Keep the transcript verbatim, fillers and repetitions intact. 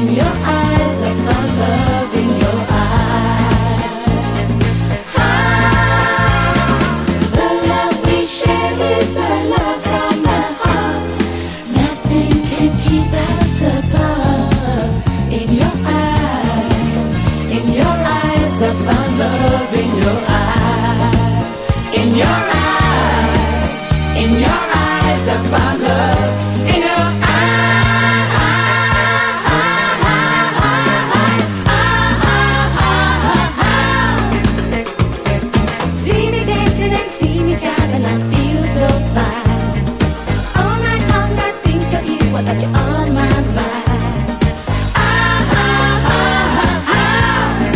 In your eyes, I found love in your eyes. Ah, the love we share is a love from the heart. Nothing can keep us apart. In your eyes, in your eyes, I found love in your eyes. In your